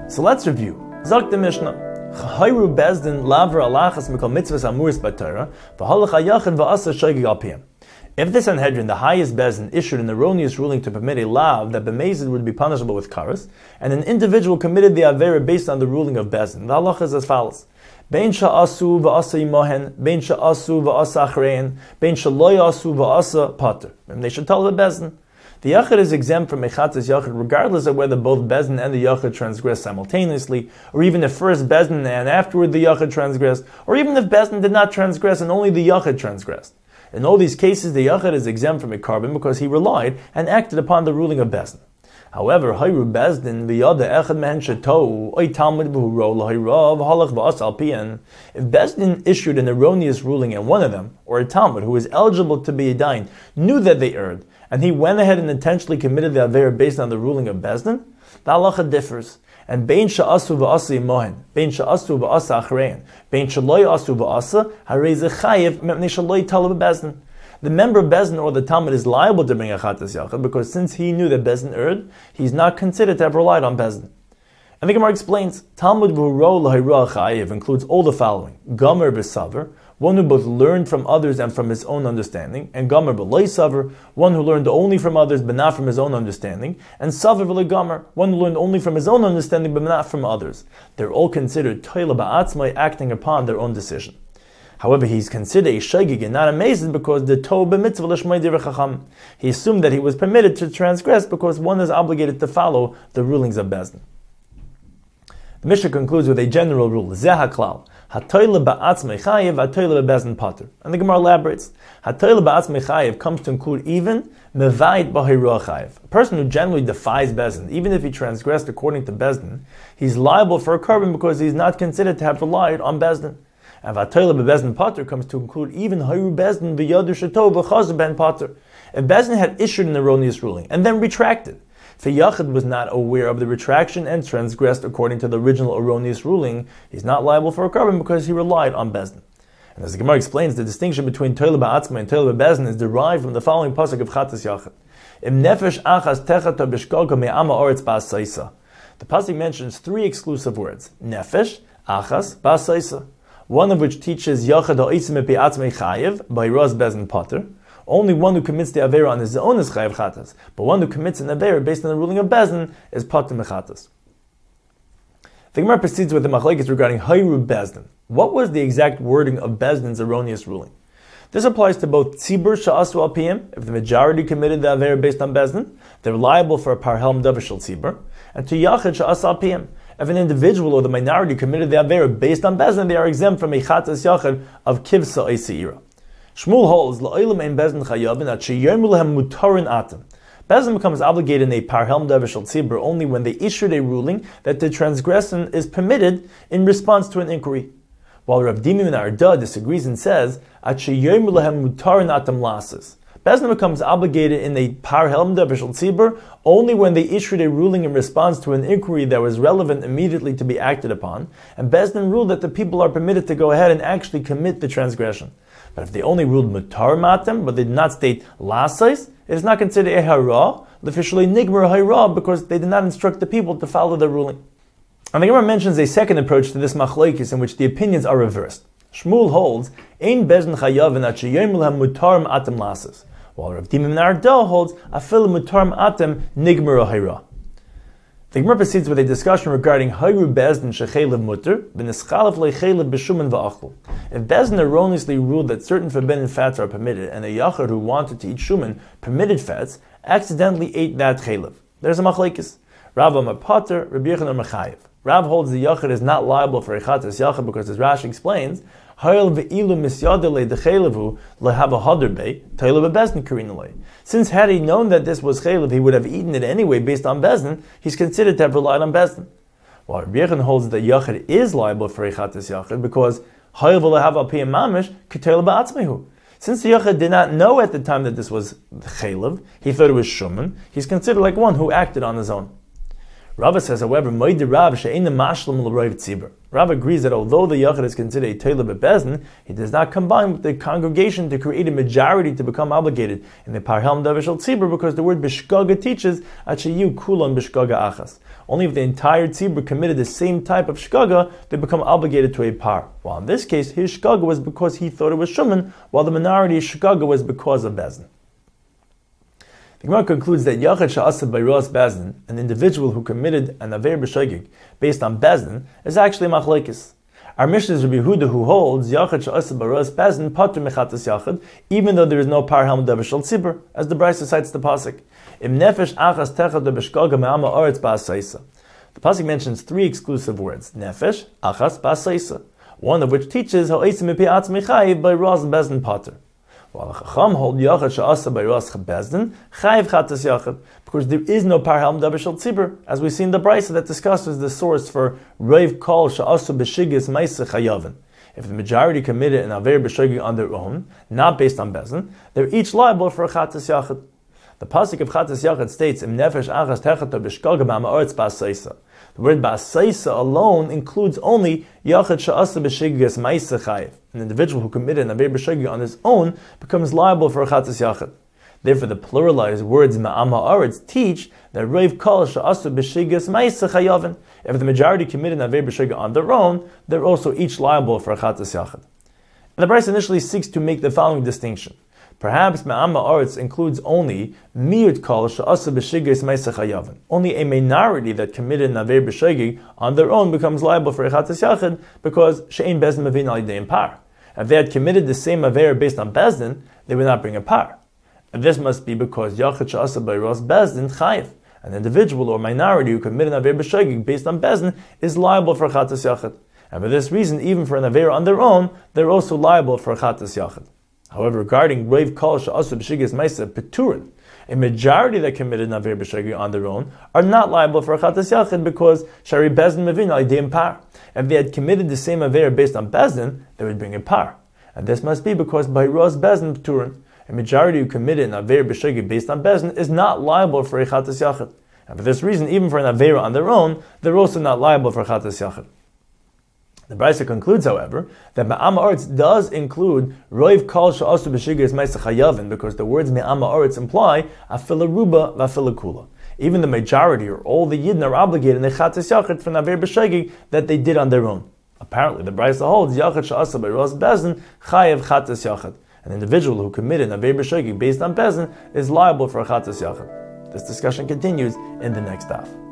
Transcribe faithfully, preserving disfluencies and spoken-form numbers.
So let's review. Zok the Mishnah. Chayru bezdin lavra alachas mikol mitzvahs amuris b'Torah v'halach hayachid v'asa shoygig al piyam. If the Sanhedrin, the highest bezdin, issued an erroneous ruling to permit a lav that b'mezid would be punishable with karas, and an individual committed the avera based on the ruling of bezdin, the halacha is as follows: Bein sha'asu v'asa imohen, bein sha'asu v'asa achrein, bein sha'lo ya'asu v'asa pater. And they should tell the bezdin. The yachid is exempt from mechatas yachid regardless of whether both bezdin and the yachid transgress simultaneously, or even if first bezdin and afterward the yachid transgressed, or even if bezdin did not transgress and only the yachid transgressed. In all these cases, the yachid is exempt from a carbon because he relied and acted upon the ruling of bezdin. However, hayru bezdin v'yada echad mehen shetou oy talmud v'huro l'hayrav halach v'as al piyan. If bezdin issued an erroneous ruling and one of them, or a talmud who was eligible to be a dain, knew that they erred, and he went ahead and intentionally committed the avera based on the ruling of bezdin, the halacha differs. And bein sha'asu v'asa imohen, bein sha'asu v'asa achrein, bein sha'lo ya'asu v'asa, harei ze chayev mepnei sha'lo yitalav bezdin. The member of bezdin or the talmud is liable to bring a chatas yachid because since he knew that bezdin erred, he's not considered to have relied on bezdin. And the Gemara explains, Talmud v'huro l'hayra chayev includes all the following: Gomer b'saver, one who both learned from others and from his own understanding, and Gomer b'loy saver, one who learned only from others but not from his own understanding, and Saver v'loy Gomer, one who learned only from his own understanding but not from others. They're all considered toila ba'atzmai, acting upon their own decision. However, he's considered a shaygig and not amazed because the Torah b'mitzvah l'shmai divrei chacham. He assumed that he was permitted to transgress because one is obligated to follow the rulings of bezdin. The Mishnah concludes with a general rule: Zeh haklal. Hatoyle ba'atzmei chayev, hatoyle bebezdin pater. And the Gemara elaborates: Hatoyle ba'atzmei chayev comes to include even mevayit b'hayra chayev. A person who generally defies bezdin, even if he transgressed according to bezdin, he's liable for a carbon because he's not considered to have relied on bezdin. And hatoyle bebezdin pater comes to include even hayru bezdin v'yadu shetov v'chaz ben pater. If bezdin had issued an erroneous ruling and then retracted, if a yachid was not aware of the retraction and transgressed according to the original erroneous ruling, he's not liable for a carbon because he relied on bezdin. And as the Gemara explains, the distinction between toila ba'atzma and toila bebezdin is derived from the following pasuk of chatas yachid: Im nefesh achas techata b'shkolka me'ama oretz ba'asaisa. The pasuk mentions three exclusive words: nefesh, achas, ba'asaisa. One of which teaches yachid ha'otzim epi atzmei chayev by raz bezdin pater. Only one who commits the avera on his own is chayav chatas, but one who commits an avera based on the ruling of bezdin is pater mechatas. The Gemara proceeds with the machlekes regarding hayru bezdin. What was the exact wording of bezdin's erroneous ruling? This applies to both tzibur sha'asu al piyam, if the majority committed the avera based on bezdin, they're liable for a parhelm davashal tzibur, and to yachid sha'asu al piyam, if an individual or the minority committed the avera based on bezdin, they are exempt from a chatas yachid of kivsa eseira. Shmuel holds la'olam ein bezdin chayavin at sheyomu lehem mutarin atem. Bezdin becomes obligated in a parhelm davashal tzibur only when they issued a ruling that the transgression is permitted in response to an inquiry. While Rav Dimi ben Arda disagrees and says at sheyomu lehem mutarin atem lasis. Bezdin becomes obligated in a parhelm davashal tzibur only when they issued a ruling in response to an inquiry that was relevant immediately to be acted upon, and Bezdin ruled that the people are permitted to go ahead and actually commit the transgression. But if they only ruled mutar matem, but they did not state lasais, it is not considered a hara, officially nigmer hara, because they did not instruct the people to follow the ruling. And the Gemara mentions a second approach to this machlokes in which the opinions are reversed. Shmuel holds ein bezdin chayavin at sheyom lehem mutar atem lasais, while Rav Dimi ben Arda holds afil mutar atem nigmer hara. The Gemara proceeds with a discussion regarding hayru bezdin shechelev mutter v'neschalef lechelev b'shumen v'achol. If bezdin erroneously ruled that certain forbidden fats are permitted, and a yachid who wanted to eat shumen, permitted fats, accidentally ate that chelev, there's a machlekes. Rav Amar pater, Rabbi Yochanan mechayev. Rav holds the yachid is not liable for a chatas yachid because, as Rashi explains, hayel ve'ilu misyadele dechelevu lehava haderbei teilu bebezdin karinalei. Since had he known that this was chelev, he would have eaten it anyway based on bezdin. He's considered to have relied on bezdin. While Rabbi Yochanan holds that yachid is liable for a chatas yachid because hayel v'lehava piyam mamish keteilu ba'atzmehu. Since the yachid did not know at the time that this was chelev, he thought it was shuman. He's considered like one who acted on his own. Rava says, however, Moed Rav she'ein mashlim l'roiv tzibur. Rav agrees that although the yachid is considered a toila bebezdin, he does not combine with the congregation to create a majority to become obligated in the parhelm davishal tzibur, because the word bishgaga teaches achayu kulan bishgaga achas. Only if the entire tzibur committed the same type of shgaga, they become obligated to a par. While in this case, his shgaga was because he thought it was shuman, while the minority's shgaga was because of bezdin. The Gemara concludes that Yachid Sha'asad by Ros Bezdin, an individual who committed an Aver B'Shogeg based on Bezdin, is actually Machlekes. Our Mishnah is Rabbi Yehuda, who holds Yachid Sha'asad by Ros Bezdin Patur Mechatas Yachid, even though there is no Par Helm Devishal Tzibur, as the Brisa cites the pasuk. Im Nefesh Achas Techad B'Shgoga Me'ama Oretz Ba'asaisa. The pasuk mentions three exclusive words: Nefesh, Achas, Ba'asaisa. One of which teaches Ha'esim Mipi Atzmi Chayiv by Ros Bezdin Patur. While the Chacham hold Yachid Sha'asa by Ros Bezdin, Chayiv Chatas Yachid, because there is no Par Helm Davishal Tzibur, as we see in the Brisa that discusses the source for Reiv Kol Sha'asa B'Shigis Maisa Chayavin. If the majority committed an Aver B'Shogeg on their own, not based on Bezdin, they're each liable for a Chatas Yachid. The pasuk of Chatas Yachid states, Im Nefesh Achas Techata B'Shgoga Me'ama Oretz Ba'asaisa. The word Ba'asaisa alone includes only Yachid Sha'asa B'Shigis Maisa Chayiv. An individual who committed an Aver B'Shogeg on his own becomes liable for a Chatas Yachid. Therefore, the pluralized words Ma'ama Oretz teach that Reiv Kol Sha'asa B'Shigis Maisa Chayavin. If the majority committed an Aver B'Shogeg on their own, they're also each liable for a Chatas Yachid. And the Brisa initially seeks to make the following distinction. Perhaps Me'ama Oretz includes only Miut Kol Sha'asa B'Shigis Maisa Chayavin. Only a minority that committed an Aver B'Shogeg on their own becomes liable for a Chatas Yachid, because She'ein Bezdin Mevin Al Yidei Par. If they had committed the same Aver based on Bezdin, they would not bring a par. And this must be because Yachid Sha'asa by Ros Bezdin Chayiv. An individual or minority who committed an Aver B'Shogeg based on Bezdin is liable for a Chatas Yachid. And for this reason, even for an Aver on their own, they're also liable for a Chatas Yachid. However, regarding Reiv Kol Sha'asa B'Shigis Maisa Peturin, a majority that committed an Aver B'Shogeg on their own are not liable for a Chatas Yachid, because Shari Bezdin Mevin Al Yidei Par. If they had committed the same Aver based on Bezdin, they would bring a par. And this must be because by Ros Bezdin Peturin, a majority who committed an Aver B'Shogeg based on Bezdin is not liable for a Chatas Yachid. And for this reason, even for an Aver on their own, they're also not liable for a Chatas Yachid. The Brisa concludes, however, that Me'ama Oretz does include Reiv Kol Sha'asu B'Shigis Maisa Chayavin, because the words Me'ama Oretz imply Afila Ruba V'Afila Kula. Even the majority or all the Yidden are obligated in the Chatas Yachid for an Aver B'Shogeg that they did on their own. Apparently, the Brisa holds Yachid Sha'asa by Ros Bezdin Chayev Chatas Yachid. An individual who committed an Aver B'Shogeg based on Bezdin is liable for a Chatas Yachid. This discussion continues in the next daf.